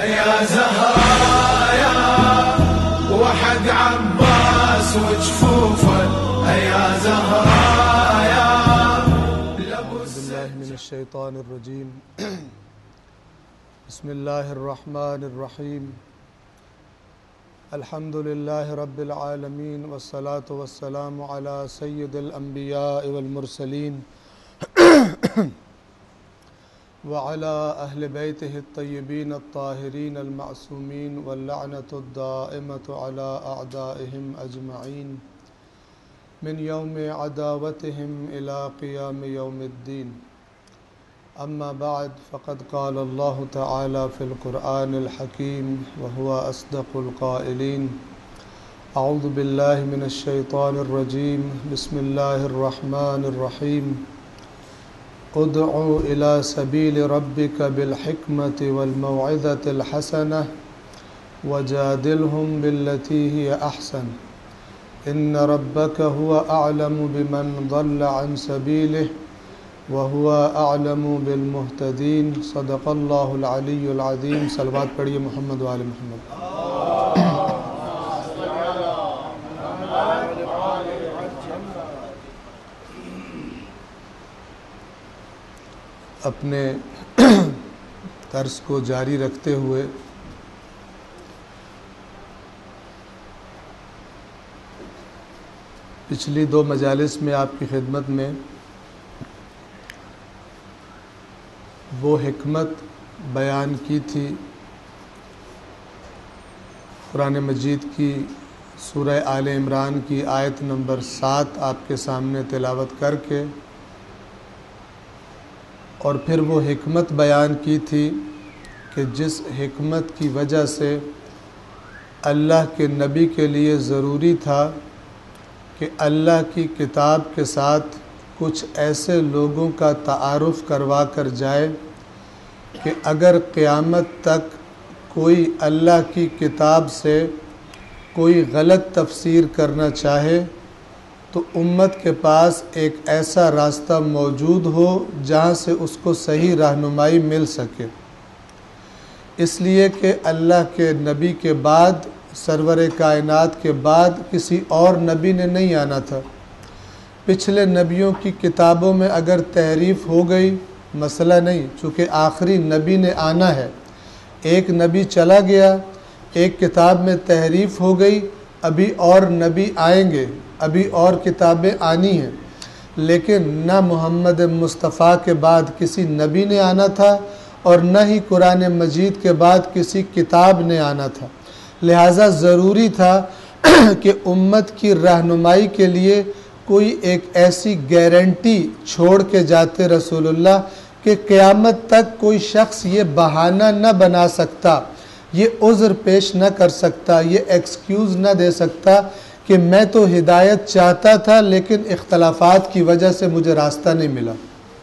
يا زهرايا وحق عباس وجفوفه يا زهرايا. أعوذ بالله من الشيطان الرجيم. بسم الله الرحمن الرحيم. الحمد لله رب العالمين والصلاة والسلام على سيد الأنبياء والمرسلين وعلى أهل بيته الطيبين الطاهرين المعصومين واللعنة الدائمة على أعدائهم أجمعين من يوم عداوتهم إلى قيام يوم الدين. أما بعد فقد قال الله تعالى في القرآن الحكيم وهو أصدق القائلين. أعوذ بالله من الشيطان الرجيم. بسم الله الرحمن الرحيم. ادعو إلى سبيل ربك بالحكمة والموعظة الحسنة وجادلهم بالتي هي أحسن إن ربك هو أعلم بمن ضل عن سبيله وهو أعلم بالمهتدين. صدق الله العلي العظيم. صلوات پڑھیے محمد وآل محمد. اپنے درس کو جاری رکھتے ہوئے پچھلی 2 مجالس میں آپ کی خدمت میں وہ حکمت بیان کی تھی قرآن مجید کی سورہ آل عمران کی آیت نمبر 7 آپ کے سامنے تلاوت کر کے، اور پھر وہ حکمت بیان کی تھی کہ جس حکمت کی وجہ سے اللہ کے نبی کے لیے ضروری تھا کہ اللہ کی کتاب کے ساتھ کچھ ایسے لوگوں کا تعارف کروا کر جائے کہ اگر قیامت تک کوئی اللہ کی کتاب سے کوئی غلط تفسیر کرنا چاہے تو امت کے پاس ایک ایسا راستہ موجود ہو جہاں سے اس کو صحیح رہنمائی مل سکے. اس لیے کہ اللہ کے نبی کے بعد، سرور کائنات کے بعد کسی اور نبی نے نہیں آنا تھا. پچھلے نبیوں کی کتابوں میں اگر تحریف ہو گئی مسئلہ نہیں، چونکہ آخری نبی نے آنا ہے. ایک نبی چلا گیا، ایک کتاب میں تحریف ہو گئی، ابھی اور نبی آئیں گے، ابھی اور کتابیں آنی ہیں. لیکن نہ محمد مصطفیٰ کے بعد کسی نبی نے آنا تھا اور نہ ہی قرآن مجید کے بعد کسی کتاب نے آنا تھا. لہٰذا ضروری تھا کہ امت کی رہنمائی کے لیے کوئی ایک ایسی گارنٹی چھوڑ کے جاتے رسول اللہ کہ قیامت تک کوئی شخص یہ بہانہ نہ بنا سکتا، یہ عذر پیش نہ کر سکتا، یہ ایکسکیوز نہ دے سکتا کہ میں تو ہدایت چاہتا تھا لیکن اختلافات کی وجہ سے مجھے راستہ نہیں ملا.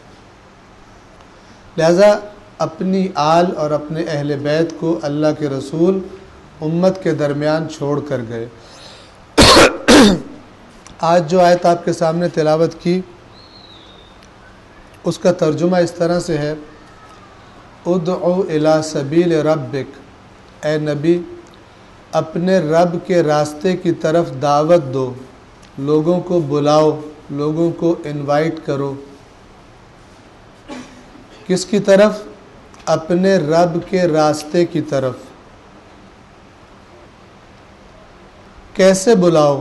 لہذا اپنی آل اور اپنے اہل بیت کو اللہ کے رسول امت کے درمیان چھوڑ کر گئے. آج جو آیت آپ کے سامنے تلاوت کی اس کا ترجمہ اس طرح سے ہے: ادعو الی سبیل ربک، اے نبی اپنے رب کے راستے کی طرف دعوت دو، لوگوں کو بلاؤ، لوگوں کو انوائٹ کرو. کس کی طرف؟ اپنے رب کے راستے کی طرف. کیسے بلاؤ؟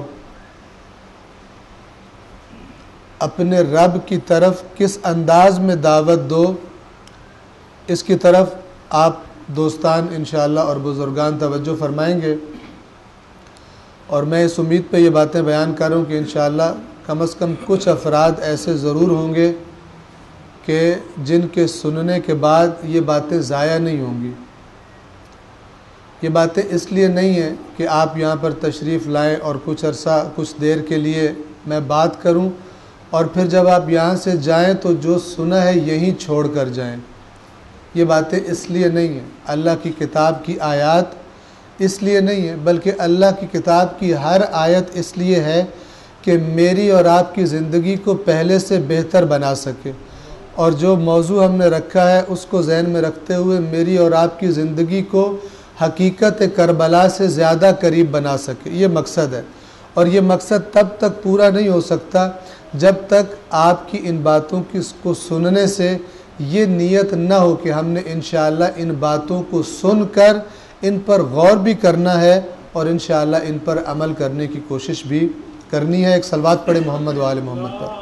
اپنے رب کی طرف کس انداز میں دعوت دو، اس کی طرف آپ دوستان انشاءاللہ اور بزرگان توجہ فرمائیں گے. اور میں اس امید پہ یہ باتیں بیان کر رہا ہوں کہ انشاءاللہ کم از کم کچھ افراد ایسے ضرور ہوں گے کہ جن کے سننے کے بعد یہ باتیں ضائع نہیں ہوں گی. یہ باتیں اس لیے نہیں ہیں کہ آپ یہاں پر تشریف لائیں اور کچھ عرصہ کچھ دیر کے لیے میں بات کروں اور پھر جب آپ یہاں سے جائیں تو جو سنا ہے یہیں چھوڑ کر جائیں. یہ باتیں اس لیے نہیں ہیں. اللہ کی کتاب کی آیات اس لیے نہیں ہے، بلکہ اللہ کی کتاب کی ہر آیت اس لیے ہے کہ میری اور آپ کی زندگی کو پہلے سے بہتر بنا سکے. اور جو موضوع ہم نے رکھا ہے اس کو ذہن میں رکھتے ہوئے میری اور آپ کی زندگی کو حقیقت کربلا سے زیادہ قریب بنا سکے، یہ مقصد ہے۔ اور یہ مقصد تب تک پورا نہیں ہو سکتا جب تک آپ کی ان باتوں کو سننے سے یہ نیت نہ ہو کہ ہم نے انشاءاللہ ان باتوں کو سن کر ان پر غور بھی کرنا ہے اور انشاءاللہ ان پر عمل کرنے کی کوشش بھی کرنی ہے۔ ایک صلوات پڑھے محمد و آل محمد پر۔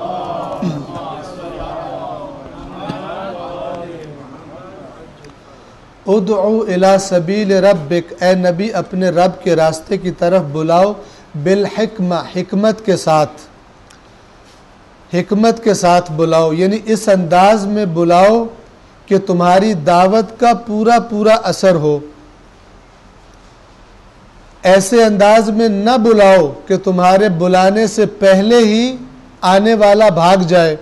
ادعو الی سبیل ربک، اے نبی اپنے رب کے راستے کی طرف بلاؤ، بالحکمہ، حکمت کے ساتھ، حکمت کے ساتھ بلاؤ، یعنی اس انداز میں بلاؤ کہ تمہاری دعوت کا پورا پورا اثر ہو۔ ایسے انداز میں نہ بلاؤ کہ تمہارے بلانے سے پہلے ہی آنے والا بھاگ جائے۔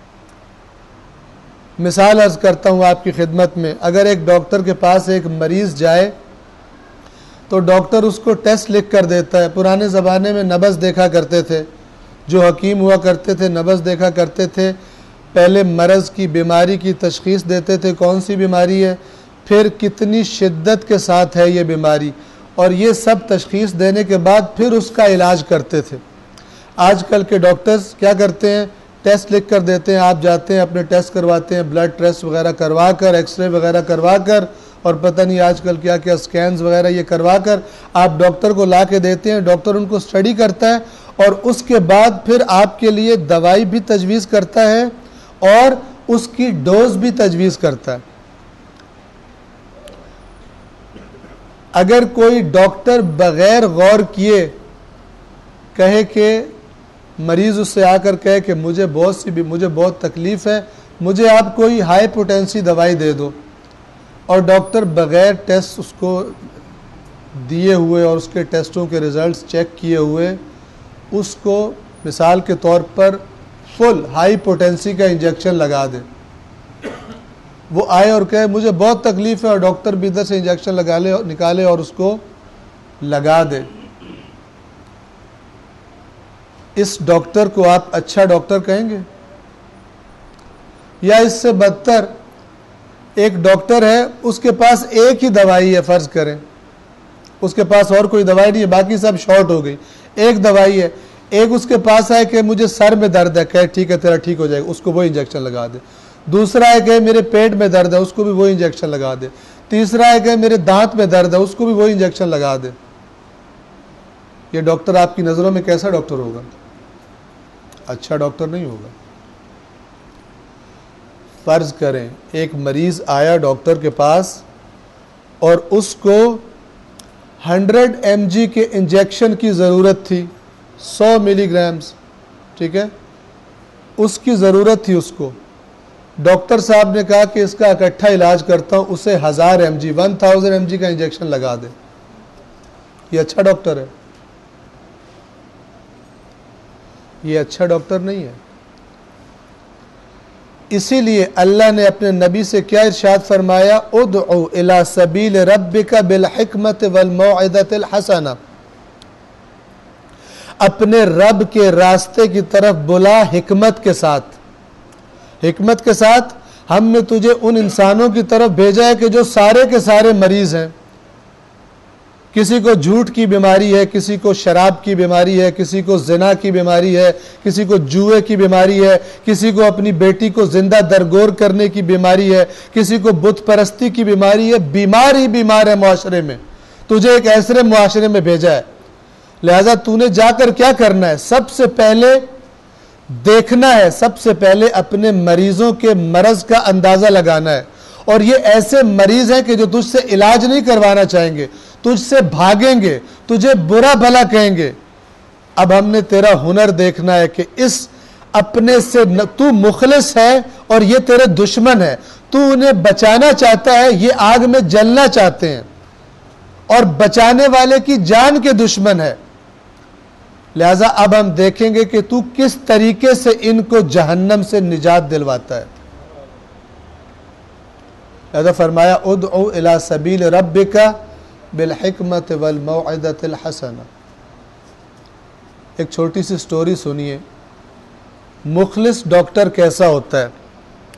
مثال عرض کرتا ہوں آپ کی خدمت میں، اگر ایک ڈاکٹر کے پاس ایک مریض جائے تو ڈاکٹر اس کو ٹیسٹ لکھ کر دیتا ہے۔ پرانے زمانے میں نبض دیکھا کرتے تھے، جو حکیم ہوا کرتے تھے نبض دیکھا کرتے تھے، پہلے مرض کی بیماری کی تشخیص دیتے تھے، کون سی بیماری ہے، پھر کتنی شدت کے ساتھ ہے یہ بیماری، اور یہ سب تشخیص دینے کے بعد پھر اس کا علاج کرتے تھے۔ آج کل کے ڈاکٹرز کیا کرتے ہیں، ٹیسٹ لکھ کر دیتے ہیں، آپ جاتے ہیں اپنے ٹیسٹ کرواتے ہیں، بلڈ ٹیسٹ وغیرہ کروا کر، ایکس رے وغیرہ کروا کر، اور پتہ نہیں آج کل کیا کیا سکینز وغیرہ یہ کروا کر آپ ڈاکٹر کو لا کے دیتے ہیں، ڈاکٹر ان کو اسٹڈی کرتا ہے اور اس کے بعد پھر آپ کے لیے دوائی بھی تجویز کرتا ہے اور اس کی ڈوز بھی تجویز کرتا ہے۔ اگر کوئی ڈاکٹر بغیر غور کیے کہے کہ مریض اس سے آ کر کہے کہ مجھے بہت تکلیف ہے، مجھے آپ کوئی ہائی پوٹینسی دوائی دے دو، اور ڈاکٹر بغیر ٹیسٹ اس کو دیے ہوئے اور اس کے ٹیسٹوں کے ریزلٹس چیک کیے ہوئے اس کو مثال کے طور پر فل ہائی پوٹینسی کا انجیکشن لگا دے، وہ آئے اور کہے مجھے بہت تکلیف ہے، اور ڈاکٹر بھی ادھر سے انجیکشن نکالے اور اس کو لگا دے، اس ڈاکٹر کو آپ اچھا ڈاکٹر کہیں گے؟ یا اس سے بدتر ایک ڈاکٹر ہے، اس کے پاس ایک ہی دوائی ہے، فرض کریں اس کے پاس اور کوئی دوائی نہیں ہے، باقی سب شارٹ ہو گئی، ایک دوائی ہے، ایک اس کے پاس ہے کہ مجھے سر میں درد ہے، کہ ٹھیک ہے تیرا ٹھیک ہو جائے گا، اس کو وہ انجیکشن لگا دے، دوسرا ہے کہ میرے پیٹ میں درد ہے، اس کو بھی وہ انجیکشن لگا دے، تیسرا ہے کہ میرے دانت میں درد ہے، اس کو بھی وہ انجیکشن لگا دے۔ یہ ڈاکٹر آپ کی نظروں میں کیسا ڈاکٹر ہوگا؟ اچھا ڈاکٹر نہیں ہوگا۔ فرض کریں ایک مریض آیا ڈاکٹر کے پاس اور اس کو 100 mg کے انجیکشن کی ضرورت تھی، 100 ملی گرامز، ٹھیک ہے، اس کی ضرورت تھی اس کو، ڈاکٹر صاحب نے کہا کہ اس کا اکٹھا علاج کرتا ہوں، اسے 1000 mg کا انجیکشن لگا دے، یہ اچھا ڈاکٹر ہے؟ یہ اچھا ڈاکٹر نہیں ہے۔ اسی لیے اللہ نے اپنے نبی سے کیا ارشاد فرمایا، ادعو الی سبیل ربک بالحکمت والموعظۃ الحسنہ، اپنے رب کے راستے کی طرف بلا حکمت کے ساتھ۔ حکمت کے ساتھ ہم نے تجھے ان انسانوں کی طرف بھیجا ہے کہ جو سارے کے سارے مریض ہیں، کسی کو جھوٹ کی بیماری ہے، کسی کو شراب کی بیماری ہے، کسی کو زنا کی بیماری ہے، کسی کو جوئے کی بیماری ہے، کسی کو اپنی بیٹی کو زندہ درگور کرنے کی بیماری ہے، کسی کو بت پرستی کی بیماری ہے، بیمار ہی بیمار ہے معاشرے میں، تجھے ایک ایسے معاشرے میں بھیجا ہے، لہذا تو نے جا کر کیا کرنا ہے؟ سب سے پہلے دیکھنا ہے، سب سے پہلے اپنے مریضوں کے مرض کا اندازہ لگانا ہے، اور یہ ایسے مریض ہیں کہ جو تجھ سے علاج نہیں کروانا چاہیں گے، تجھ سے بھاگیں گے، تجھے برا بھلا کہیں گے۔ اب ہم نے تیرا ہنر دیکھنا ہے کہ اس اپنے سے تو مخلص ہے اور یہ تیرے دشمن ہے، تو انہیں بچانا چاہتا ہے، یہ آگ میں جلنا چاہتے ہیں اور بچانے والے کی جان کے دشمن ہے، لہذا اب ہم دیکھیں گے کہ تو کس طریقے سے ان کو جہنم سے نجات دلواتا ہے۔ لہذا فرمایا ادعو الی سبیل ربک بالحکمت والموعظۃ الحسنہ۔ ایک چھوٹی سی سٹوری سنیے، مخلص ڈاکٹر کیسا ہوتا ہے؟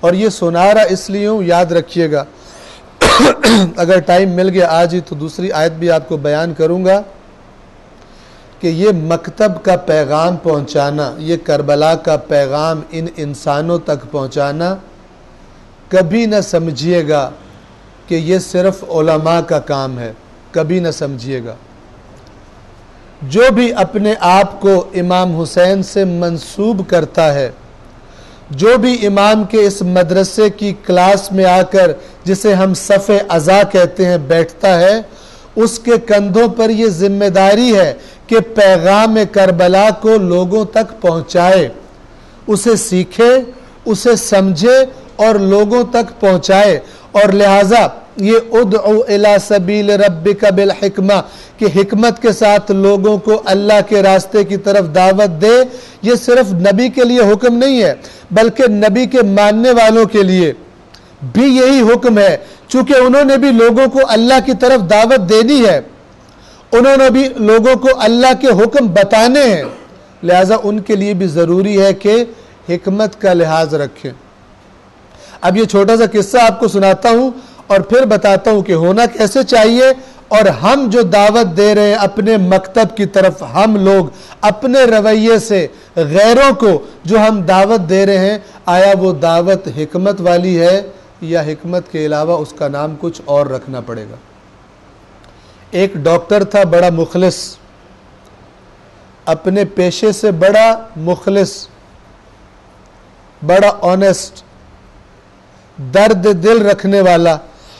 اور یہ سنا رہا اس لیے ہوں، یاد رکھیے گا اگر ٹائم مل گیا آج ہی تو دوسری آیت بھی آپ کو بیان کروں گا کہ یہ مکتب کا پیغام پہنچانا، یہ کربلا کا پیغام ان انسانوں تک پہنچانا، کبھی نہ سمجھیے گا کہ یہ صرف علماء کا کام ہے، کبھی نہ سمجھیے گا۔ جو بھی اپنے آپ کو امام حسین سے منسوب کرتا ہے، جو بھی امام کے اس مدرسے کی کلاس میں آ کر جسے ہم صف عزا کہتے ہیں بیٹھتا ہے، اس کے کندھوں پر یہ ذمہ داری ہے کہ پیغام کربلا کو لوگوں تک پہنچائے، اسے سیکھے، اسے سمجھے اور لوگوں تک پہنچائے۔ اور لہٰذا یہ ادعو الی سبیل ربک بالحکمہ کہ حکمت کے ساتھ لوگوں کو اللہ کے راستے کی طرف دعوت دے، یہ صرف نبی کے لیے حکم نہیں ہے بلکہ نبی کے ماننے والوں کے لیے بھی یہی حکم ہے، چونکہ انہوں نے بھی لوگوں کو اللہ کی طرف دعوت دینی ہے، انہوں نے بھی لوگوں کو اللہ کے حکم بتانے ہیں، لہٰذا ان کے لیے بھی ضروری ہے کہ حکمت کا لحاظ رکھیں۔ اب یہ چھوٹا سا قصہ آپ کو سناتا ہوں اور پھر بتاتا ہوں کہ ہونا کیسے چاہیے، اور ہم جو دعوت دے رہے ہیں اپنے مکتب کی طرف، ہم لوگ اپنے رویے سے غیروں کو جو ہم دعوت دے رہے ہیں، آیا وہ دعوت حکمت والی ہے یا حکمت کے علاوہ اس کا نام کچھ اور رکھنا پڑے گا۔ ایک ڈاکٹر تھا بڑا مخلص، اپنے پیشے سے بڑا مخلص، بڑا آنیسٹ، درد دل رکھنے والا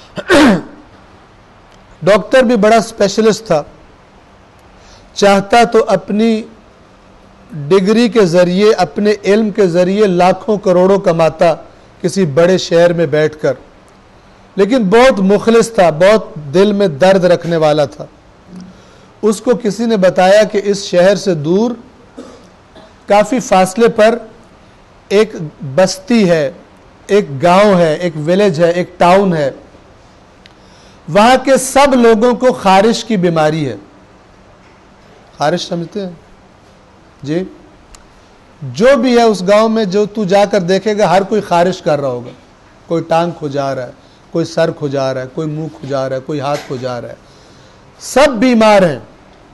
ڈاکٹر بھی بڑا اسپیشلسٹ تھا، چاہتا تو اپنی ڈگری کے ذریعے، اپنے علم کے ذریعے لاکھوں کروڑوں کماتا کسی بڑے شہر میں بیٹھ کر، لیکن بہت مخلص تھا، بہت دل میں درد رکھنے والا تھا۔ اس کو کسی نے بتایا کہ اس شہر سے دور کافی فاصلے پر ایک بستی ہے، ایک گاؤں ہے، ایک ویلیج ہے، ایک ٹاؤن ہے، وہاں کے سب لوگوں کو خارش کی بیماری ہے۔ خارش سمجھتے ہیں جی؟ جو بھی ہے اس گاؤں میں، جو تو جا کر دیکھے گا ہر کوئی خارش کر رہا ہوگا، کوئی ٹانگ کھجا رہا ہے، کوئی سر کھجا رہا ہے، کوئی منہ کھجا رہا ہے، کوئی ہاتھ کھجا رہا ہے، سب بیمار ہیں۔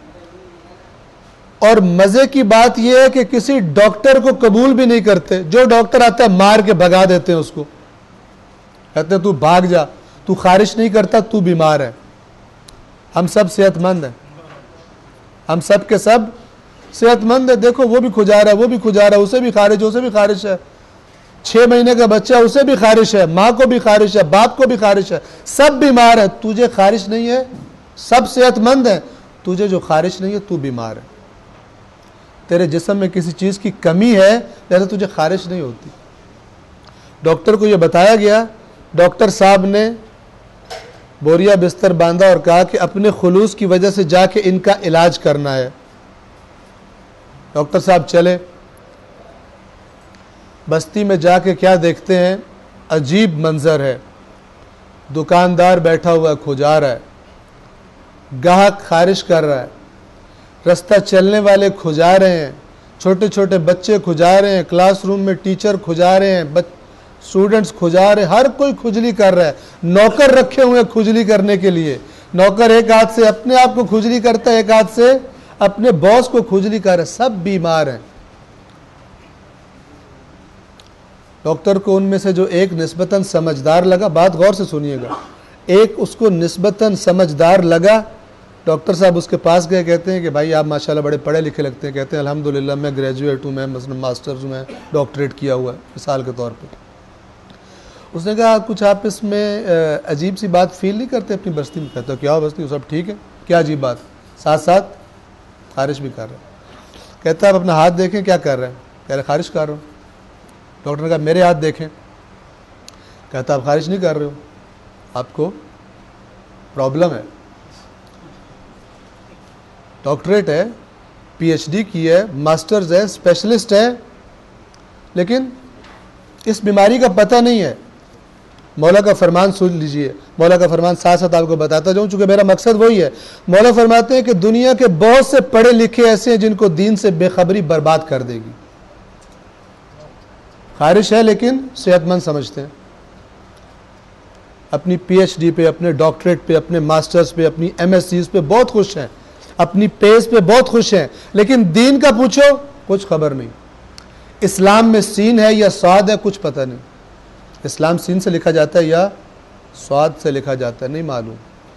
اور مزے کی بات یہ ہے کہ کسی ڈاکٹر کو قبول بھی نہیں کرتے، جو ڈاکٹر آتا ہے مار کے بھگا دیتے ہیں اس کو، کہتے ہیں تو بھاگ جا، تو خارش نہیں کرتا، تو بیمار ہے۔ ہم سب صحت مند ہیں، ہم سب کے سب صحت مند ہے، دیکھو وہ بھی کھجا رہا ہے، وہ بھی کھجا رہا ہے، اسے بھی خارش، اسے بھی خارش ہے، 6 مہینے کا بچہ ہے اسے بھی خارش ہے، ماں کو بھی خارش ہے، باپ کو بھی خارش ہے، سب بیمار ہے، تجھے خارش نہیں ہے، سب صحت مند ہیں، تجھے جو خارش نہیں ہے تو بیمار ہے، تیرے جسم میں کسی چیز کی کمی ہے لہذا تجھے خارش نہیں ہوتی۔ ڈاکٹر کو یہ بتایا گیا، ڈاکٹر صاحب نے بوریا بستر باندھا اور کہا کہ اپنے خلوص کی وجہ سے جا کے ان کا علاج کرنا ہے۔ ڈاکٹر صاحب چلے، بستی میں جا کے کیا دیکھتے ہیں، عجیب منظر ہے، دکاندار بیٹھا ہوا کھجا رہا ہے، گاہک خارش کر رہا ہے، رستہ چلنے والے کھجا رہے ہیں، چھوٹے چھوٹے بچے کھجا رہے ہیں، کلاس روم میں ٹیچر کھجا رہے ہیں، اسٹوڈنٹس کھجا رہے ہیں، ہر کوئی کھجلی کر رہا ہے، نوکر رکھے ہوئے کھجلی کرنے کے لیے، نوکر ایک ہاتھ سے اپنے آپ کو کھجلی کرتا ہے، ایک ہاتھ سے اپنے باس کو کھجلی کر رہا ہے، سب بیمار ہیں۔ ڈاکٹر کو ان میں سے جو ایک نسبتاً سمجھدار لگا، بات غور سے سنیے گا، ایک اس کو نسبتاً سمجھدار لگا، ڈاکٹر صاحب اس کے پاس گئے، کہتے ہیں کہ بھائی آپ ماشاءاللہ بڑے پڑھے لکھے لگتے ہیں، کہتے ہیں الحمدللہ میں گریجویٹ ہوں، میں مثلا ماسٹرز ہوں، میں ڈاکٹریٹ کیا ہوا ہے مثال کے طور پہ۔ اس نے کہا کچھ آپ اس میں عجیب سی بات فیل نہیں کرتے اپنی بستی میں؟ کہتا کیا بستی سب ٹھیک ہے، کیا عجیب بات، ساتھ ساتھ خارش بھی کر رہے ہیں۔ کہتا ہے آپ اپنا ہاتھ دیکھیں کیا کر رہے ہیں، کہہ رہے خارش کر رہا ہوں۔ ڈاکٹر نے کہا میرے ہاتھ دیکھیں، کہتا آپ خارش نہیں کر رہے ہو، آپ کو پرابلم ہے، ڈاکٹریٹ ہے، پی ایچ ڈی کی ہے، ماسٹرز ہے، اسپیشلسٹ ہے، لیکن اس بیماری کا پتہ نہیں ہے۔ مولا کا فرمان سن لیجئے، مولا کا فرمان ساتھ ساتھ آپ کو بتاتا جاؤں چونکہ میرا مقصد وہی ہے۔ مولا فرماتے ہیں کہ دنیا کے بہت سے پڑھے لکھے ایسے ہیں جن کو دین سے بے خبری برباد کر دے گی۔ خارش ہے لیکن صحت مند سمجھتے ہیں، اپنی پی ایچ ڈی پہ، اپنے ڈاکٹریٹ پہ، اپنے ماسٹرز پہ، اپنی ایم ایس سیز پہ بہت خوش ہیں، اپنی پیز پہ بہت خوش ہیں، لیکن دین کا پوچھو کچھ خبر نہیں۔ اسلام میں سین ہے یا صاد ہے کچھ پتہ نہیں، اسلام سین سے لکھا جاتا ہے یا صاد سے لکھا جاتا ہے نہیں معلوم۔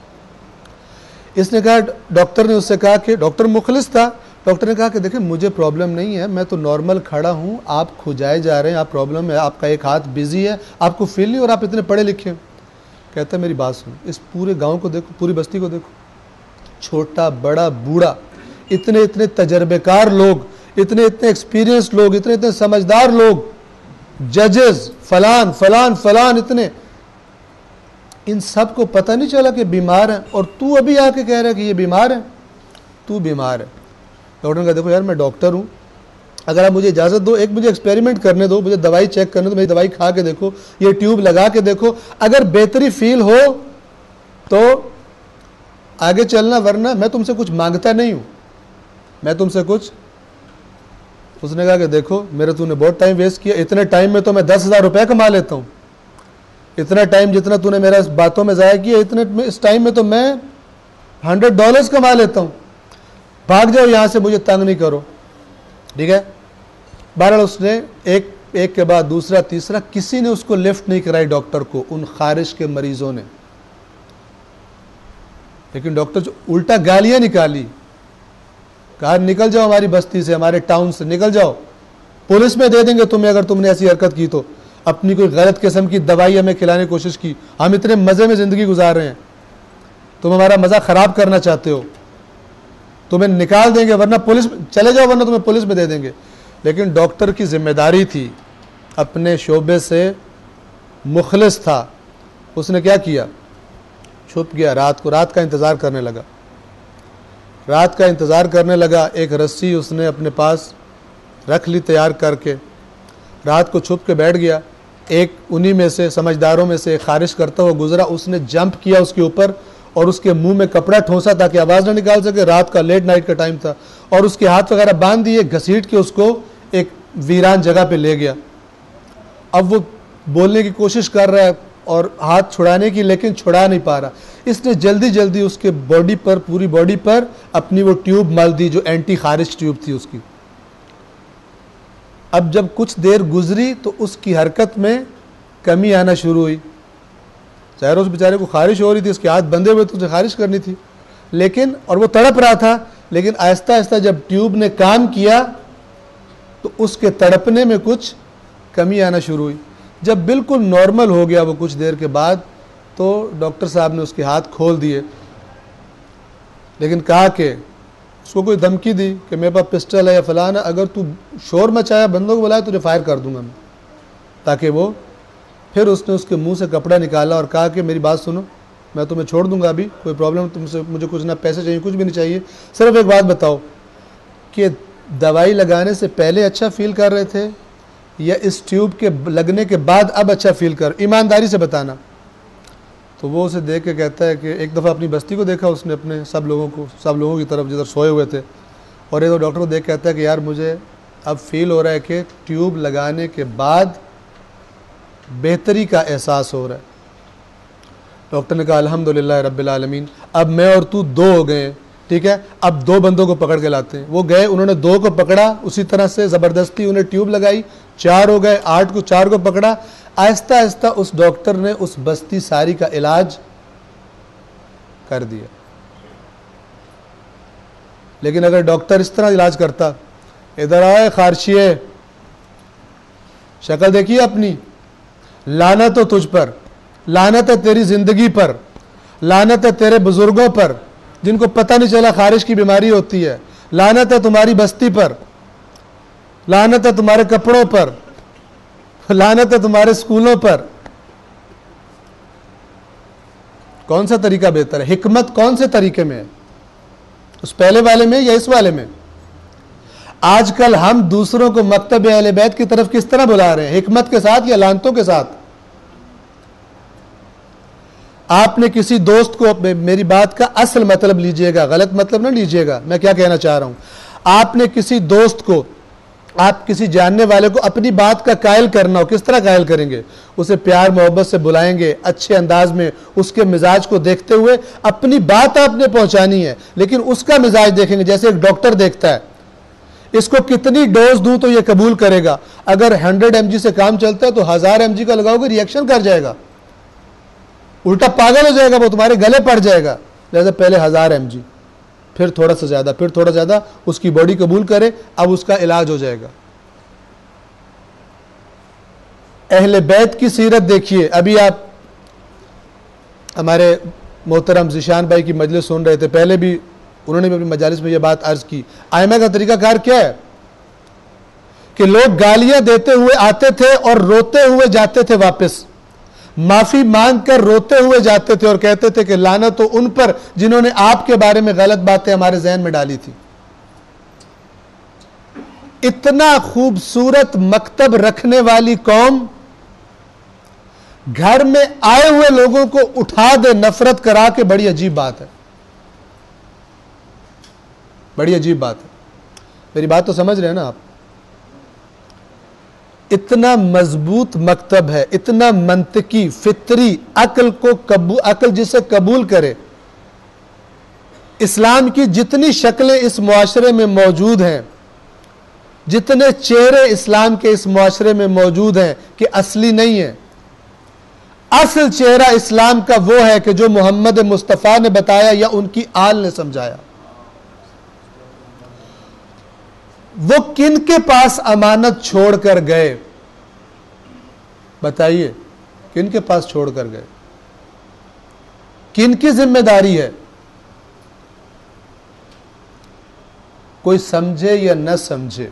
اس نے کہا، ڈاکٹر نے اس سے کہا کہ ڈاکٹر مخلص تھا، ڈاکٹر نے کہا کہ دیکھیں مجھے پرابلم نہیں ہے، میں تو نارمل کھڑا ہوں، آپ کھجائے جا رہے ہیں، آپ پرابلم ہے، آپ کا ایک ہاتھ بزی ہے، آپ کو فیل نہیں اور آپ اتنے پڑھے لکھے ہیں۔ کہتا ہے میری بات سنو، اس پورے گاؤں کو دیکھو، پوری بستی کو دیکھو، چھوٹا بڑا بوڑھا، اتنے تجربے کار لوگ، اتنے ایکسپیرینس لوگ، اتنے سمجھدار لوگ، ججز فلان فلان فلان، اتنے، ان سب کو پتہ نہیں چلا کہ بیمار ہیں، اور تو ابھی آ کے کہہ رہا ہے کہ یہ بیمار ہے، تو بیمار ہے۔ ڈاکٹر نے کہا دیکھو یار میں ڈاکٹر ہوں، اگر آپ مجھے اجازت دو، ایک مجھے ایکسپیریمنٹ کرنے دو، مجھے دوائی چیک کرنے دو، میری دوائی کھا کے دیکھو، یہ ٹیوب لگا کے دیکھو، اگر بہتری فیل ہو تو آگے چلنا، ورنہ میں تم سے کچھ مانگتا نہیں ہوں، میں تم سے کچھ۔ اس نے کہا کہ دیکھو میرے تو نے بہت ٹائم ویسٹ کیا، اتنے ٹائم میں تو میں 10,000 روپے کما لیتا ہوں، اتنا ٹائم جتنا تو نے میرا اس باتوں میں ضائع کیا، اس ٹائم میں تو میں $100 کما لیتا ہوں، بھاگ جاؤ یہاں سے، مجھے تنگ نہیں کرو، ٹھیک ہے۔ بہرحال اس نے ایک کے بعد دوسرا تیسرا، کسی نے اس کو لفٹ نہیں کرائی ڈاکٹر کو، ان خارش کے مریضوں نے، لیکن ڈاکٹر جو الٹا گالیاں نکالی، کہا نکل جاؤ ہماری بستی سے، ہمارے ٹاؤن سے نکل جاؤ، پولیس میں دے دیں گے تمہیں اگر تم نے ایسی حرکت کی تو، اپنی کوئی غلط قسم کی دوائی ہمیں کھلانے کی کوشش کی، ہم اتنے مزے میں زندگی گزار رہے ہیں، تم ہمارا مزہ خراب کرنا چاہتے ہو، تمہیں نکال دیں گے، ورنہ پولیس چلے جاؤ، ورنہ تمہیں پولیس میں دے دیں گے۔ لیکن ڈاکٹر کی ذمہ داری تھی، اپنے شعبے سے مخلص تھا، اس نے کیا کیا، چھپ گیا، رات کا انتظار کرنے لگا، ایک رسی اس نے اپنے پاس رکھ لی تیار کر کے، رات کو چھپ کے بیٹھ گیا، ایک انہی میں سے سمجھداروں میں سے خارش کرتا ہوا گزرا، اس نے جمپ کیا اس کے اوپر اور اس کے منہ میں کپڑا ٹھونسا تاکہ آواز نہ نکال سکے، رات کا لیٹ نائٹ کا ٹائم تھا، اور اس کے ہاتھ وغیرہ باندھ دیے، گھسیٹ کے اس کو ایک ویران جگہ پہ لے گیا۔ اب وہ بولنے کی کوشش کر رہا ہے اور ہاتھ چھڑانے کی، لیکن چھڑا نہیں پا رہا، اس نے جلدی اس کے باڈی پر، پوری باڈی پر اپنی وہ ٹیوب مل دی جو اینٹی خارش ٹیوب تھی اس کی۔ اب جب کچھ دیر گزری تو اس کی حرکت میں کمی آنا شروع ہوئی، ظاہر اس بیچارے کو خارش ہو رہی تھی، اس کے ہاتھ بندھے ہوئے تو اسے خارش کرنی تھی، لیکن اور وہ تڑپ رہا تھا، لیکن آہستہ آہستہ جب ٹیوب نے کام کیا تو اس کے تڑپنے میں کچھ کمی آنا شروع ہوئی۔ جب بالکل نارمل ہو گیا وہ کچھ دیر کے بعد، تو ڈاکٹر صاحب نے اس کے ہاتھ کھول دیے، لیکن کہا کہ اس کو کوئی دھمکی دی کہ میرے پاس پسٹل ہے یا فلانا، اگر تو شور مچایا، بندوں کو بلایا، تجھے فائر کر دوں گا میں، تاکہ وہ، پھر اس نے اس کے منہ سے کپڑا نکالا اور کہا کہ میری بات سنو، میں تمہیں چھوڑ دوں گا ابھی، کوئی پرابلم تم سے، مجھے کچھ نہ پیسے چاہیے، کچھ بھی نہیں چاہیے، صرف ایک بات بتاؤ کہ دوائی لگانے سے پہلے اچھا فیل کر رہے تھے یا اس ٹیوب کے لگنے کے بعد اب اچھا فیل کر، ایمانداری سے بتانا۔ تو وہ اسے دیکھ کے کہتا ہے کہ ایک دفعہ اپنی بستی کو دیکھا اس نے، اپنے سب لوگوں کی طرف جدھر سوئے ہوئے تھے، اور ایک ڈاکٹر کو دیکھ کہتا ہے کہ یار مجھے اب فیل ہو رہا ہے کہ ٹیوب لگانے کے بعد بہتری کا احساس ہو رہا ہے۔ ڈاکٹر نے کہا الحمدللہ رب العالمین، اب میں اور تو دو ہو گئے ہیں، ٹھیک ہے، اب 2 بندوں کو پکڑ کے لاتے ہیں۔ وہ گئے، انہوں نے 2 کو پکڑا، اسی طرح سے زبردستی انہیں ٹیوب لگائی، 4 ہو گئے، 8 کو 4 کو پکڑا، آہستہ آہستہ اس ڈاکٹر نے اس بستی ساری کا علاج کر دیا۔ لیکن اگر ڈاکٹر اس طرح علاج کرتا، ادھر آئے خارشیے، شکل دیکھیے اپنی، لعنت ہو تجھ پر، لعنت ہے تیری زندگی پر، لعنت ہے تیرے بزرگوں پر جن کو پتہ نہیں چلا خارش کی بیماری ہوتی ہے، لعنت ہے تمہاری بستی پر، لعنت ہے تمہارے کپڑوں پر، لعنت ہے تمہارے اسکولوں پر۔ کون سا طریقہ بہتر ہے؟ حکمت کون سے طریقے میں ہے؟ اس پہلے والے میں یا اس والے میں؟ آج کل ہم دوسروں کو مکتب اہل بیت کی طرف کس طرح بلا رہے ہیں؟ حکمت کے ساتھ یا لعنتوں کے ساتھ؟ آپ نے کسی دوست کو، میری بات کا اصل مطلب لیجئے گا، غلط مطلب نہ لیجئے گا، میں کیا کہنا چاہ رہا ہوں، آپ نے کسی دوست کو آپ کسی جاننے والے کو اپنی بات کا قائل کرنا ہو، کس طرح قائل کریں گے؟ اسے پیار محبت سے بلائیں گے، اچھے انداز میں اس کے مزاج کو دیکھتے ہوئے اپنی بات آپ نے پہنچانی ہے، لیکن اس کا مزاج دیکھیں گے جیسے ایک ڈاکٹر دیکھتا ہے، اس کو کتنی ڈوز دوں تو یہ قبول کرے گا۔ اگر 100 mg سے کام چلتا ہے تو 1000 mg کا لگاؤ گے، ریئیکشن کر جائے گا، الٹا پاگل ہو جائے گا، وہ تمہارے گلے پڑ جائے گا۔ لہذا پہلے 1000 mg، پھر تھوڑا سا زیادہ، پھر تھوڑا زیادہ، اس کی باڈی قبول کرے، اب اس کا علاج ہو جائے گا۔ اہل بیت کی سیرت دیکھیے، ابھی آپ ہمارے محترم ذیشان بھائی کی مجلس سن رہے تھے، پہلے بھی انہوں نے بھی اپنی مجالس میں یہ بات عرض کی۔ ائمہ کا طریقہ کار کیا ہے کہ لوگ گالیاں دیتے ہوئے آتے تھے اور روتے ہوئے جاتے تھے، واپس معافی مانگ کر روتے ہوئے جاتے تھے اور کہتے تھے کہ لعنت ہو ان پر جنہوں نے آپ کے بارے میں غلط باتیں ہمارے ذہن میں ڈالی تھی۔ اتنا خوبصورت مکتب رکھنے والی قوم گھر میں آئے ہوئے لوگوں کو اٹھا دے نفرت کرا کے، بڑی عجیب بات ہے، بڑی عجیب بات ہے۔ میری بات تو سمجھ رہے ہیں نا آپ؟ اتنا مضبوط مکتب ہے، اتنا منطقی، فطری، عقل جسے قبول کرے۔ اسلام کی جتنی شکلیں اس معاشرے میں موجود ہیں، جتنے چہرے اسلام کے اس معاشرے میں موجود ہیں کہ اصلی نہیں ہیں، اصل چہرہ اسلام کا وہ ہے کہ جو محمد مصطفیٰ نے بتایا یا ان کی آل نے سمجھایا۔ وہ کن کے پاس امانت چھوڑ کر گئے؟ بتائیے، کن کے پاس چھوڑ کر گئے؟ کن کی ذمہ داری ہے؟ کوئی سمجھے یا نہ سمجھے،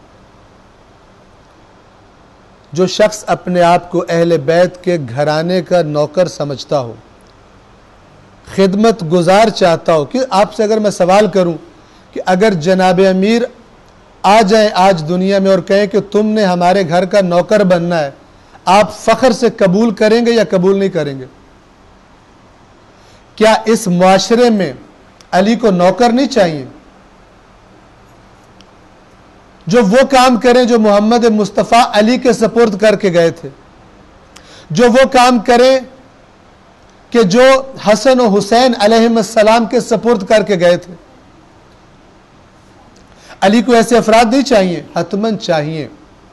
جو شخص اپنے آپ کو اہل بیت کے گھرانے کا نوکر سمجھتا ہو، خدمت گزار چاہتا ہو، کہ آپ سے اگر میں سوال کروں کہ اگر جناب امیر آ جائیں آج دنیا میں اور کہیں کہ تم نے ہمارے گھر کا نوکر بننا ہے، آپ فخر سے قبول کریں گے یا قبول نہیں کریں گے؟ کیا اس معاشرے میں علی کو نوکر نہیں چاہیے جو وہ کام کریں جو محمد مصطفیٰ علی کے سپرد کر کے گئے تھے، جو وہ کام کریں کہ جو حسن و حسین علیہم السلام کے سپرد کر کے گئے تھے؟ علی کو ایسے افراد نہیں چاہیے؟ حتماً چاہیے۔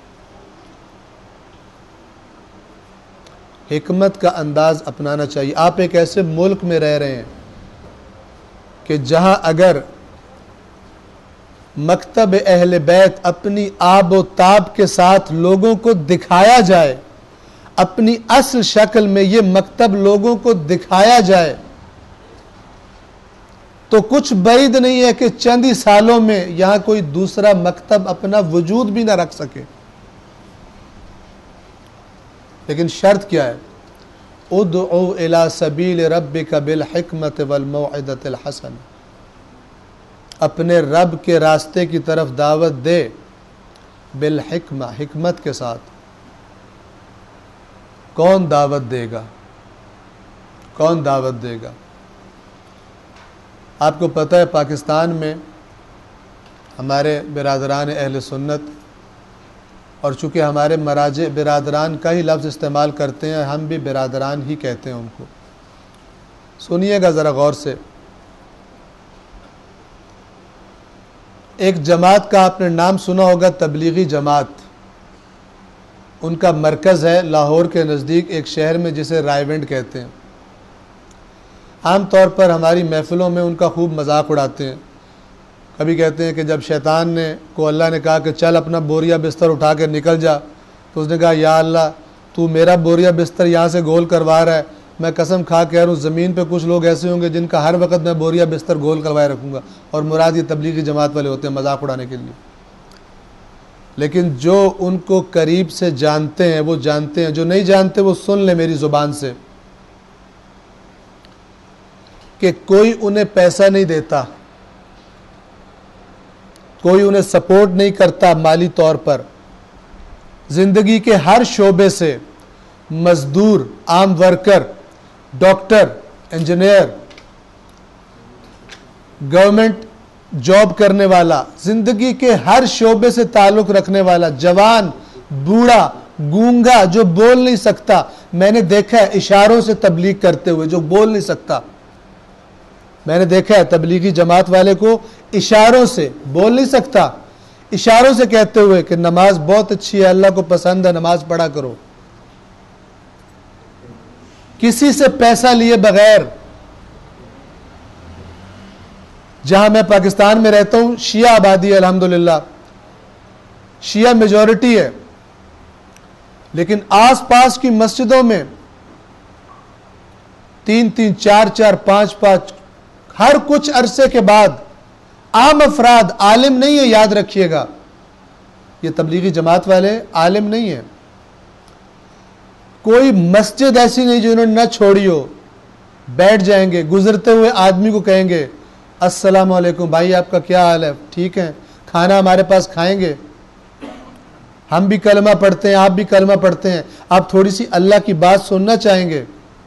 حکمت کا انداز اپنانا چاہیے۔ آپ ایک ایسے ملک میں رہ رہے ہیں کہ جہاں اگر مکتب اہل بیت اپنی آب و تاب کے ساتھ لوگوں کو دکھایا جائے، اپنی اصل شکل میں یہ مکتب لوگوں کو دکھایا جائے، تو کچھ بعید نہیں ہے کہ چند ہی سالوں میں یہاں کوئی دوسرا مکتب اپنا وجود بھی نہ رکھ سکے۔ لیکن شرط کیا ہے؟ ادعو الی سبیل ربک بالحکمت والموعظۃ الحسنہ، اپنے رب کے راستے کی طرف دعوت دے بالحکمہ، حکمت کے ساتھ۔ کون دعوت دے گا؟ کون دعوت دے گا؟ آپ کو پتہ ہے پاکستان میں ہمارے برادران اہل سنت، اور چونکہ ہمارے مراجع برادران کا ہی لفظ استعمال کرتے ہیں، ہم بھی برادران ہی کہتے ہیں ان کو۔ سنیے گا ذرا غور سے۔ ایک جماعت کا آپ نے نام سنا ہوگا، تبلیغی جماعت۔ ان کا مرکز ہے لاہور کے نزدیک ایک شہر میں جسے رائے ونڈ کہتے ہیں۔ عام طور پر ہماری محفلوں میں ان کا خوب مذاق اڑاتے ہیں۔ کبھی کہتے ہیں کہ جب شیطان کو اللہ نے کہا کہ چل اپنا بوریا بستر اٹھا کے نکل جا، تو اس نے کہا یا اللہ تو میرا بوریا بستر یہاں سے گول کروا رہا ہے، میں قسم کھا کے کہہ رہا ہوں زمین پہ کچھ لوگ ایسے ہوں گے جن کا ہر وقت میں بوریا بستر گول کروائے رکھوں گا، اور مراد یہ تبلیغی جماعت والے ہوتے ہیں مذاق اڑانے کے لیے۔ لیکن جو ان کو قریب سے جانتے ہیں وہ جانتے ہیں، جو نہیں جانتے وہ سن لیں میری زبان سے کہ کوئی انہیں پیسہ نہیں دیتا، کوئی انہیں سپورٹ نہیں کرتا مالی طور پر۔ زندگی کے ہر شعبے سے مزدور، عام worker, doctor, engineer, government job کرنے والا, زندگی کے ہر شعبے سے تعلق رکھنے والا, جوان, بوڑھا, گونگا جو بول نہیں سکتا, میں نے دیکھا ہے اشاروں سے تبلیغ کرتے ہوئے, جو بول نہیں سکتا, میں نے دیکھا ہے تبلیغی جماعت والے کو اشاروں سے, بول نہیں سکتا, اشاروں سے کہتے ہوئے کہ نماز بہت اچھی ہے, اللہ کو پسند ہے, نماز پڑھا کرو, کسی سے پیسہ لیے بغیر. جہاں میں پاکستان میں رہتا ہوں شیعہ آبادی ہے, الحمدللہ شیعہ میجورٹی ہے, لیکن آس پاس کی مسجدوں میں 3-3, 4-4, 5-5 ہر کچھ عرصے کے بعد عام افراد, عالم نہیں ہے, یاد رکھیے گا, یہ تبلیغی جماعت والے عالم نہیں ہیں, کوئی مسجد ایسی نہیں جو انہوں نے نہ چھوڑی ہو, بیٹھ جائیں گے, گزرتے ہوئے آدمی کو کہیں گے السلام علیکم بھائی آپ کا کیا حال ہے, ٹھیک ہے, کھانا ہمارے پاس کھائیں گے, ہم بھی کلمہ پڑھتے ہیں, آپ بھی کلمہ پڑھتے ہیں, آپ تھوڑی سی اللہ کی بات سننا چاہیں گے.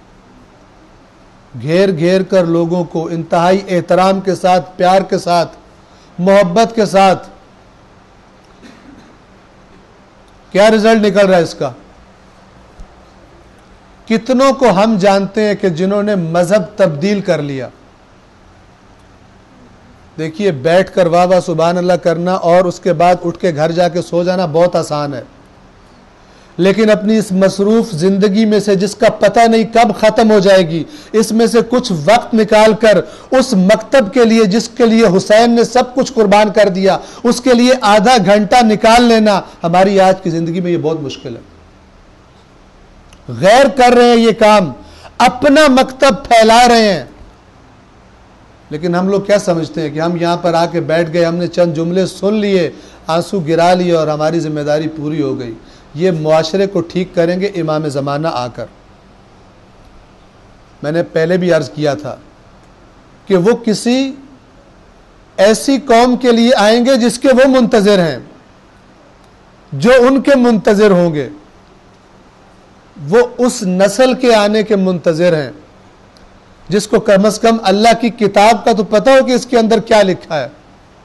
گھیر گھیر کر لوگوں کو انتہائی احترام کے ساتھ, پیار کے ساتھ, محبت کے ساتھ. کیا رزلٹ نکل رہا ہے اس کا؟ کتنوں کو ہم جانتے ہیں کہ جنہوں نے مذہب تبدیل کر لیا. دیکھیے بیٹھ کر واہ واہ سبحان اللہ کرنا اور اس کے بعد اٹھ کے گھر جا کے سو جانا بہت آسان ہے, لیکن اپنی اس مصروف زندگی میں سے جس کا پتہ نہیں کب ختم ہو جائے گی, اس میں سے کچھ وقت نکال کر اس مکتب کے لیے جس کے لیے حسین نے سب کچھ قربان کر دیا, اس کے لیے آدھا گھنٹہ نکال لینا ہماری آج کی زندگی میں یہ بہت مشکل ہے. غیر کر رہے ہیں یہ کام, اپنا مکتب پھیلا رہے ہیں, لیکن ہم لوگ کیا سمجھتے ہیں کہ ہم یہاں پر آ کے بیٹھ گئے, ہم نے چند جملے سن لیے, آنسو گرا لیے اور ہماری ذمہ داری پوری ہو گئی. یہ معاشرے کو ٹھیک کریں گے امام زمانہ آ کر. میں نے پہلے بھی عرض کیا تھا کہ وہ کسی ایسی قوم کے لیے آئیں گے جس کے وہ منتظر ہیں, جو ان کے منتظر ہوں گے, وہ اس نسل کے آنے کے منتظر ہیں جس کو کم از کم اللہ کی کتاب کا تو پتہ ہو کہ اس کے اندر کیا لکھا ہے,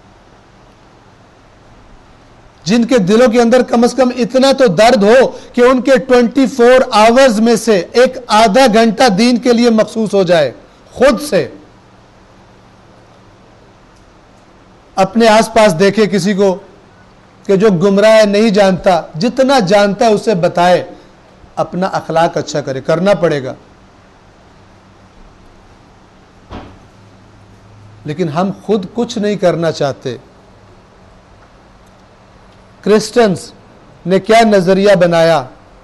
جن کے دلوں کے اندر کم از کم اتنا تو درد ہو کہ ان کے 24 آورز میں سے ایک آدھا گھنٹہ دین کے لیے مخصوص ہو جائے خود سے. اپنے آس پاس دیکھے کسی کو کہ جو گمراہ ہے, نہیں جانتا, جتنا جانتا ہے اسے بتائے, اپنا اخلاق اچھا کرے, کرنا پڑے گا. لیکن ہم خود کچھ نہیں کرنا چاہتے. کرسچنز نے کیا نظریہ بنایا؟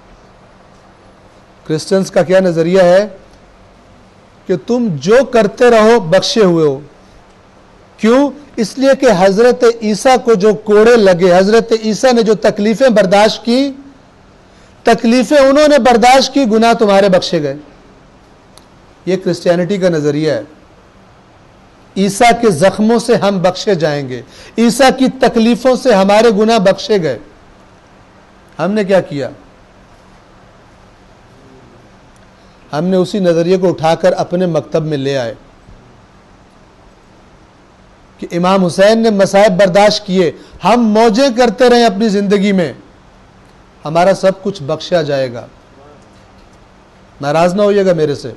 کرسچنز کا کیا نظریہ ہے کہ تم جو کرتے رہو بخشے ہوئے ہو. کیوں؟ اس لیے کہ حضرت عیسیٰ کو جو کوڑے لگے, حضرت عیسیٰ نے جو تکلیفیں برداشت کی, تکلیفیں انہوں نے برداشت کی, گناہ تمہارے بخشے گئے. یہ کرسچینٹی کا نظریہ ہے. عیسیٰ کے زخموں سے ہم بخشے جائیں گے, عیسیٰ کی تکلیفوں سے ہمارے گناہ بخشے گئے. ہم نے کیا کیا؟ ہم نے اسی نظریے کو اٹھا کر اپنے مکتب میں لے آئے کہ امام حسین نے مصائب برداشت کیے, ہم موجیں کرتے رہیں اپنی زندگی میں, ہمارا سب کچھ بخشا جائے گا. ناراض نہ ہوئیے گا میرے سے.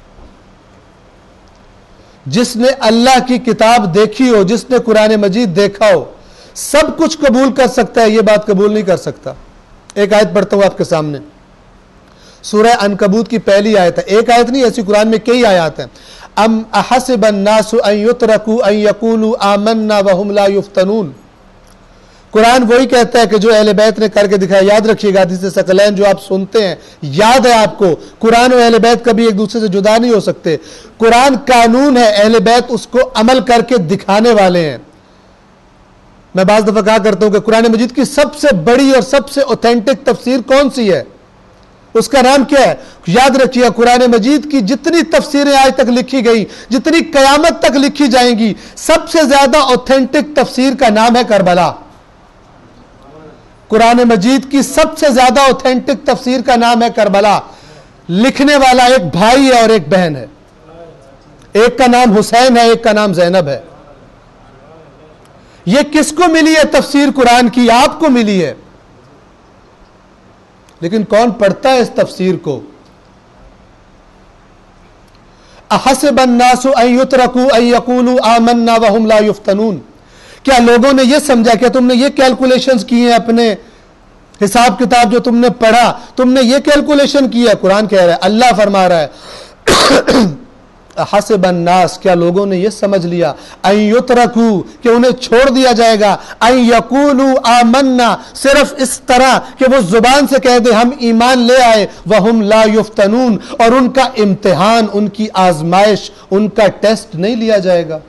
جس نے اللہ کی کتاب دیکھی ہو, جس نے قرآن مجید دیکھا ہو, سب کچھ قبول کر سکتا ہے, یہ بات قبول نہیں کر سکتا. ایک آیت پڑھتا ہوں آپ کے سامنے, سورہ عنکبوت کی پہلی آیت ہے. ایک آیت نہیں, ایسی قرآن میں کئی آیات ہیں. ام احسب الناس ان یترکوا ان یقولوا آمنا وهم لا یفتنون. قرآن وہی کہتا ہے کہ جو اہل بیت نے کر کے دکھایا. یاد رکھیے گا حدیث ثقلین جو آپ سنتے ہیں, یاد ہے آپ کو, قرآن اور اہل بیت کبھی ایک دوسرے سے جدا نہیں ہو سکتے. قرآن قانون ہے, اہل بیت اس کو عمل کر کے دکھانے والے ہیں. میں بعض دفعہ کہا کرتا ہوں کہ قرآن مجید کی سب سے بڑی اور سب سے اوتھینٹک تفسیر کون سی ہے؟ اس کا نام کیا ہے؟ یاد رکھیے, قرآن مجید کی جتنی تفسیریں آج تک لکھی گئی, جتنی قیامت تک لکھی جائیں گی, سب سے زیادہ اوتھینٹک تفسیر کا نام ہے کربلا. قرآن مجید کی سب سے زیادہ اوتھینٹک تفسیر کا نام ہے کربلا. لکھنے والا ایک بھائی ہے اور ایک بہن ہے, ایک کا نام حسین ہے, ایک کا نام زینب ہے. یہ کس کو ملی ہے تفسیر قرآن کی؟ آپ کو ملی ہے، لیکن کون پڑھتا ہے اس تفسیر کو؟ احسب الناس ان یترکوا ان یقولوا آمنا وهم لا یفتنون، کیا لوگوں نے یہ سمجھا کہ تم نے یہ کیلکولیشنز کی ہیں، اپنے حساب کتاب جو تم نے پڑھا تم نے یہ کیلکولیشن کیا؟ قرآن کہہ رہا ہے، اللہ فرما رہا ہے حسب الناس، کیا لوگوں نے یہ سمجھ لیا ان یترکوا کہ انہیں چھوڑ دیا جائے گا، ان یقولوا آمنا صرف اس طرح کہ وہ زبان سے کہہ دے ہم ایمان لے آئے، وہم لا یفتنون، اور ان کا امتحان، ان کی آزمائش، ان کا ٹیسٹ نہیں لیا جائے گا؟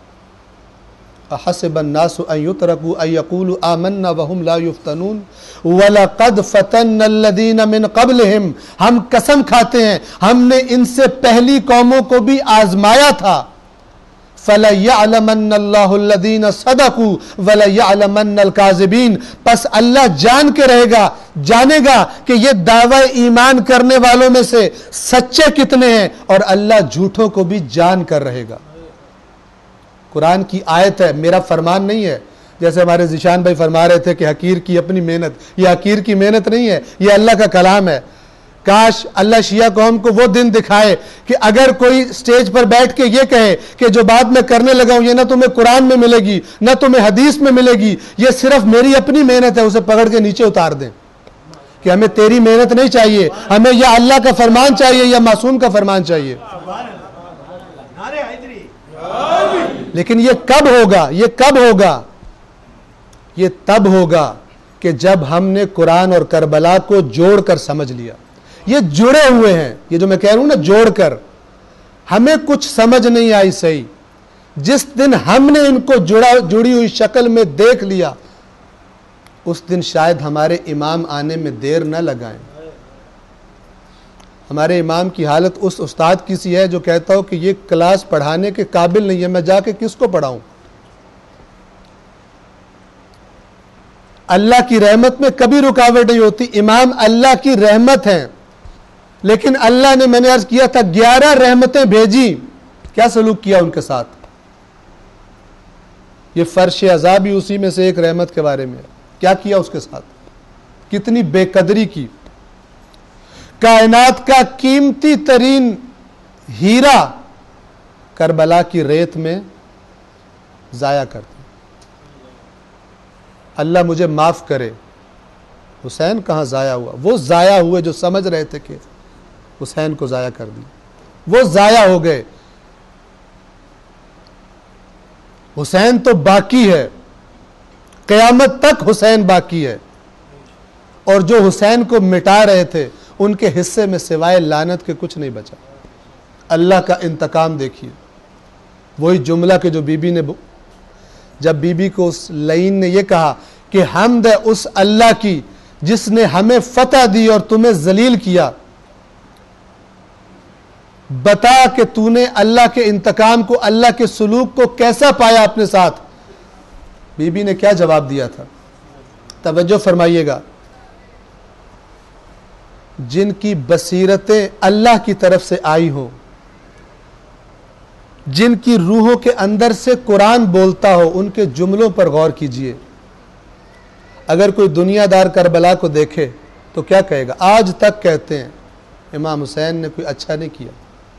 حسب الناس ان یترکوا ان یقولوا آمنا وهم لا یفتنون وَلَقَدْ فَتَنَّ الَّذِينَ مِنْ قَبْلِهِمْ، ہم قسم کھاتے ہیں ہم نے ان سے پہلی قوموں کو بھی آزمایا تھا، فَلَيَعْلَمَنَّ اللَّهُ الَّذِينَ صَدَقُوا وَلَيَعْلَمَنَّ الْكَاذِبِينَ، پس اللہ جان کے رہے گا، جانے گا کہ یہ دعوی ایمان کرنے والوں میں سے سچے کتنے ہیں، اور اللہ جھوٹوں کو بھی جان کر رہے گا۔ قرآن کی آیت ہے، میرا فرمان نہیں ہے، جیسے ہمارے ذیشان بھائی فرما رہے تھے کہ حقیر کی اپنی محنت، یہ حقیر کی محنت نہیں ہے، یہ اللہ کا کلام ہے۔ کاش اللہ شیعہ قوم کو وہ دن دکھائے کہ اگر کوئی سٹیج پر بیٹھ کے یہ کہے کہ جو بات میں کرنے لگا ہوں یہ نہ تمہیں قرآن میں ملے گی نہ تمہیں حدیث میں ملے گی، یہ صرف میری اپنی محنت ہے، اسے پکڑ کے نیچے اتار دیں کہ ہمیں تیری محنت نہیں چاہیے، ہمیں یا اللہ کا فرمان چاہیے یا معصوم کا فرمان چاہیے۔ لیکن یہ کب ہوگا؟ یہ کب ہوگا؟ یہ تب ہوگا کہ جب ہم نے قرآن اور کربلا کو جوڑ کر سمجھ لیا۔ یہ جڑے ہوئے ہیں، یہ جو میں کہہ رہا ہوں نا جوڑ کر، ہمیں کچھ سمجھ نہیں آئی صحیح، جس دن ہم نے ان کو جڑی ہوئی شکل میں دیکھ لیا اس دن شاید ہمارے امام آنے میں دیر نہ لگائیں۔ ہمارے امام کی حالت اس استاد کی سی ہے جو کہتا ہو کہ یہ کلاس پڑھانے کے قابل نہیں ہے، میں جا کے کس کو پڑھاؤں؟ اللہ کی رحمت میں کبھی رکاوٹ نہیں ہوتی، امام اللہ کی رحمت ہیں، لیکن اللہ نے، میں نے عرض کیا تھا، 11 رحمتیں بھیجی، کیا سلوک کیا ان کے ساتھ؟ یہ فرش عذاب ہی اسی میں سے ایک رحمت کے بارے میں ہے، کیا کیا اس کے ساتھ؟ کتنی بے قدری کی۔ کائنات کا قیمتی ترین ہیرا کربلا کی ریت میں ضائع کر دیا۔ اللہ مجھے معاف کرے، حسین کہاں ضائع ہوا؟ وہ ضائع ہوئے جو سمجھ رہے تھے کہ حسین کو ضائع کر دیا، وہ ضائع ہو گئے۔ حسین تو باقی ہے، قیامت تک حسین باقی ہے، اور جو حسین کو مٹا رہے تھے ان کے حصے میں سوائے لعنت کے کچھ نہیں بچا۔ اللہ کا انتقام دیکھیے، وہی جملہ کہ جو بی بی نے، جب بی بی کو اس لعین نے یہ کہا کہ حمد ہے اس اللہ کی جس نے ہمیں فتح دی اور تمہیں ذلیل کیا، بتا کہ تو نے اللہ کے انتقام کو، اللہ کے سلوک کو کیسا پایا اپنے ساتھ؟ بی بی نے کیا جواب دیا تھا؟ توجہ فرمائیے گا۔ جن کی بصیرتیں اللہ کی طرف سے آئی ہوں، جن کی روحوں کے اندر سے قرآن بولتا ہو، ان کے جملوں پر غور کیجئے۔ اگر کوئی دنیا دار کربلا کو دیکھے تو کیا کہے گا؟ آج تک کہتے ہیں امام حسین نے کوئی اچھا نہیں کیا،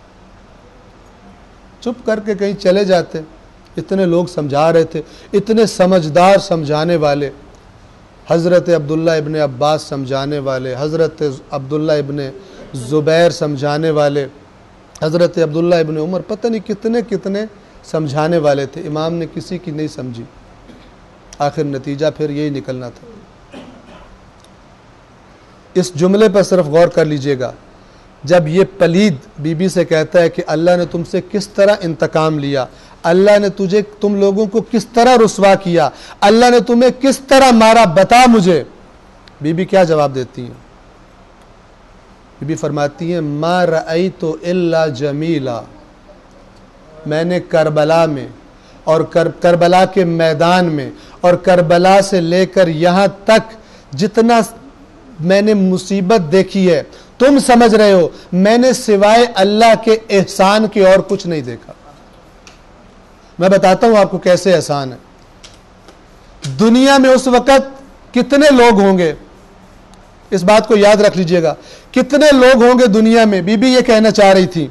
چپ کر کے کہیں چلے جاتے۔ اتنے لوگ سمجھا رہے تھے، اتنے سمجھدار سمجھانے والے، حضرت عبداللہ ابن عباس سمجھانے والے، حضرت عبداللہ ابن زبیر سمجھانے والے، حضرت عبداللہ ابن عمر، پتہ نہیں کتنے کتنے سمجھانے والے تھے، امام نے کسی کی نہیں سمجھی۔ آخر نتیجہ پھر یہی نکلنا تھا۔ اس جملے پر صرف غور کر لیجئے گا، جب یہ پلید بی بی سے کہتا ہے کہ اللہ نے تم سے کس طرح انتقام لیا، اللہ نے تم لوگوں کو کس طرح رسوا کیا، اللہ نے تمہیں کس طرح مارا، بتا مجھے، بی بی کیا جواب دیتی ہیں؟ بی بی فرماتی ہیں ما رأیت الا جمیلا، میں نے کربلا میں اور کربلا کے میدان میں اور کربلا سے لے کر یہاں تک جتنا میں نے مصیبت دیکھی ہے، تم سمجھ رہے ہو، میں نے سوائے اللہ کے احسان کے اور کچھ نہیں دیکھا۔ میں بتاتا ہوں آپ کو کیسے احسان ہے۔ دنیا میں اس وقت کتنے لوگ ہوں گے، اس بات کو یاد رکھ لیجئے گا، کتنے لوگ ہوں گے دنیا میں. بی بی یہ کہنا چاہ رہی تھی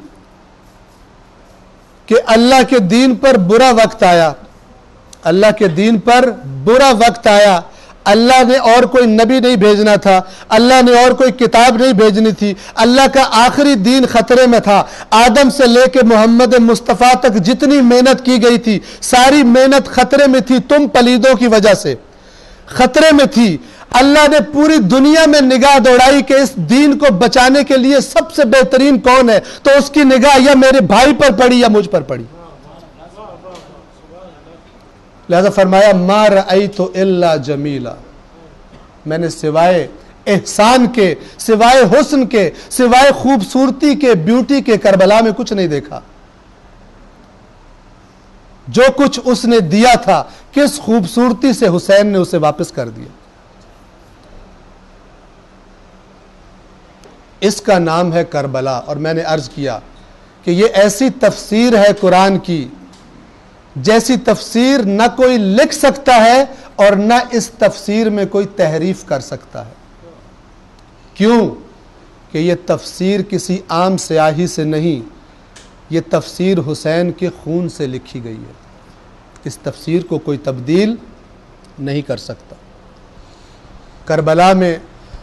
کہ اللہ کے دین پر برا وقت آیا، اللہ کے دین پر برا وقت آیا. اللہ نے اور کوئی نبی نہیں بھیجنا تھا، اللہ نے اور کوئی کتاب نہیں بھیجنی تھی، اللہ کا آخری دین خطرے میں تھا. آدم سے لے کے محمد مصطفیٰ تک جتنی محنت کی گئی تھی ساری محنت خطرے میں تھی، تم پلیدوں کی وجہ سے خطرے میں تھی. اللہ نے پوری دنیا میں نگاہ دوڑائی کہ اس دین کو بچانے کے لیے سب سے بہترین کون ہے، تو اس کی نگاہ یا میرے بھائی پر پڑی یا مجھ پر پڑی. لہذا فرمایا ما رأیت الا جمیلا، میں نے سوائے احسان کے، سوائے حسن کے، سوائے خوبصورتی کے، بیوٹی کے کربلا میں کچھ نہیں دیکھا. جو کچھ اس نے دیا تھا کس خوبصورتی سے حسین نے اسے واپس کر دیا. اس کا نام ہے کربلا. اور میں نے عرض کیا کہ یہ ایسی تفسیر ہے قرآن کی جیسی تفسیر نہ کوئی لکھ سکتا ہے اور نہ اس تفسیر میں کوئی تحریف کر سکتا ہے. کیوں کہ یہ تفسیر کسی عام سیاہی سے نہیں، یہ تفسیر حسین کے خون سے لکھی گئی ہے. اس تفسیر کو کوئی تبدیل نہیں کر سکتا. کربلا میں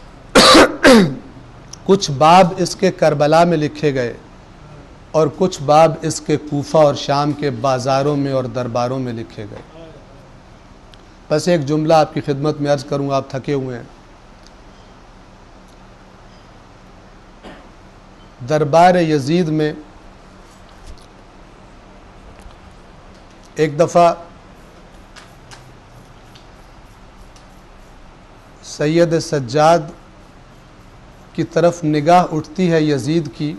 کچھ باب اس کے کربلا میں لکھے گئے اور کچھ باب اس کے کوفہ اور شام کے بازاروں میں اور درباروں میں لکھے گئے. بس ایک جملہ آپ کی خدمت میں عرض کروں، آپ تھکے ہوئے ہیں. دربار یزید میں ایک دفعہ سید سجاد کی طرف نگاہ اٹھتی ہے یزید کی،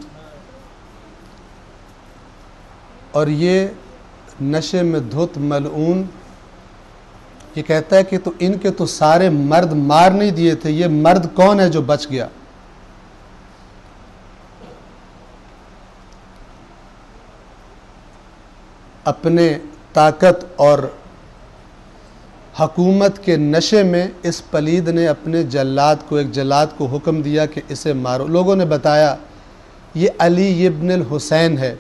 اور یہ نشے میں دھت ملعون یہ کہتا ہے کہ تو ان کے تو سارے مرد مار نہیں دیے تھے، یہ مرد کون ہے جو بچ گیا؟ اپنے طاقت اور حکومت کے نشے میں اس پلید نے اپنے جلاد کو، ایک جلاد کو حکم دیا کہ اسے مارو. لوگوں نے بتایا یہ علی ابن الحسین ہے.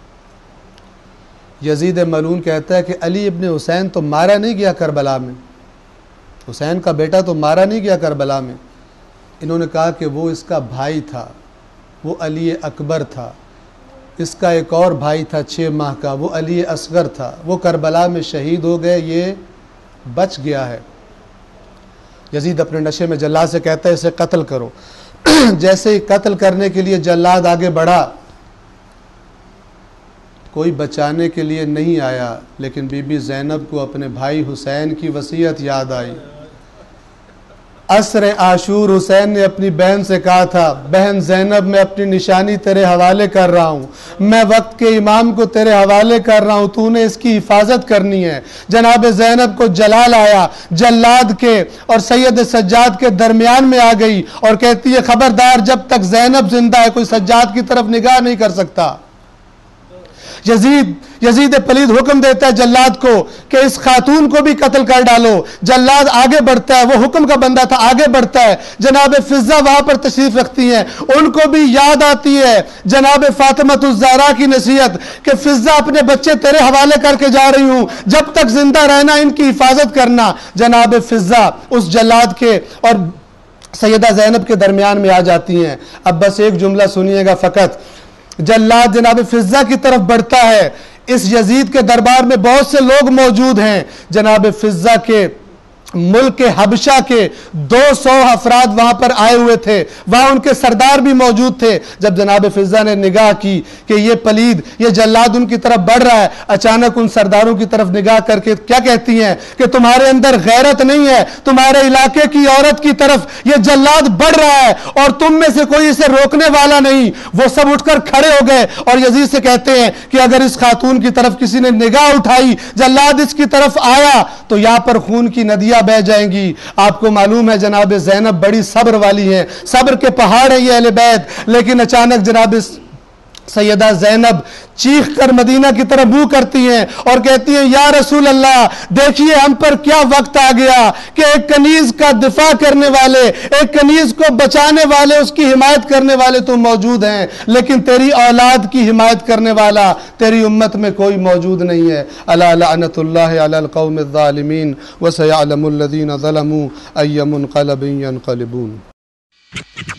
یزید ملعون کہتا ہے کہ علی ابن حسین تو مارا نہیں گیا کربلا میں، حسین کا بیٹا تو مارا نہیں گیا کربلا میں. انہوں نے کہا کہ وہ اس کا بھائی تھا، وہ علی اکبر تھا. اس کا ایک اور بھائی تھا 6 ماہ کا، وہ علی اصغر تھا. وہ کربلا میں شہید ہو گئے، یہ بچ گیا ہے. یزید اپنے نشے میں جلاد سے کہتا ہے اسے قتل کرو. جیسے ہی قتل کرنے کے لیے جلاد آگے بڑھا، کوئی بچانے کے لیے نہیں آیا، لیکن بی بی زینب کو اپنے بھائی حسین کی وصیت یاد آئی. عصر عاشور حسین نے اپنی بہن سے کہا تھا، بہن زینب میں اپنی نشانی تیرے حوالے کر رہا ہوں، میں وقت کے امام کو تیرے حوالے کر رہا ہوں، تو نے اس کی حفاظت کرنی ہے. جناب زینب کو جلال آیا، جلاد کے اور سید سجاد کے درمیان میں آ گئی اور کہتی ہے خبردار، جب تک زینب زندہ ہے کوئی سجاد کی طرف نگاہ نہیں کر سکتا. یزید پلید حکم دیتا ہے جلاد کو کہ اس خاتون کو بھی قتل کر ڈالو. جلاد آگے بڑھتا ہے، وہ حکم کا بندہ تھا، آگے بڑھتا ہے. جناب فضہ وہاں پر تشریف رکھتی ہیں، ان کو بھی یاد آتی ہے جناب فاطمہ الزہرا کی نصیحت کہ فضہ اپنے بچے تیرے حوالے کر کے جا رہی ہوں، جب تک زندہ رہنا ان کی حفاظت کرنا. جناب فضہ اس جلاد کے اور سیدہ زینب کے درمیان میں آ جاتی ہیں. اب بس ایک جملہ سنیے گا فقط. جلاد جناب فضہ کی طرف بڑھتا ہے. اس یزید کے دربار میں بہت سے لوگ موجود ہیں. جناب فضہ کے ملک حبشہ کے 200 افراد وہاں پر آئے ہوئے تھے، وہاں ان کے سردار بھی موجود تھے. جب جناب فضہ نے نگاہ کی کہ یہ پلید، یہ جلاد ان کی طرف بڑھ رہا ہے، اچانک ان سرداروں کی طرف نگاہ کر کے کیا کہتی ہیں کہ تمہارے اندر غیرت نہیں ہے، تمہارے علاقے کی عورت کی طرف یہ جلاد بڑھ رہا ہے اور تم میں سے کوئی اسے روکنے والا نہیں. وہ سب اٹھ کر کھڑے ہو گئے اور یزید سے کہتے ہیں کہ اگر اس خاتون کی طرف کسی نے نگاہ اٹھائی، جلاد اس کی طرف آیا تو یہاں پر خون کی ندیاں بہ جائیں گی. آپ کو معلوم ہے جناب زینب بڑی صبر والی ہیں، صبر کے پہاڑ ہیں یہ اہل بیت. لیکن اچانک جناب سیدہ زینب چیخ کر مدینہ کی طرف منہ کرتی ہیں اور کہتی ہیں یا رسول اللہ دیکھیے ہم پر کیا وقت آ گیا کہ ایک کنیز کا دفاع کرنے والے، ایک کنیز کو بچانے والے، اس کی حمایت کرنے والے تو موجود ہیں، لیکن تیری اولاد کی حمایت کرنے والا تیری امت میں کوئی موجود نہیں ہے۔ الا لعنت اللہ علی القوم الظالمین وسیعلم الذین ظلموا ای منقلب ینقلبون۔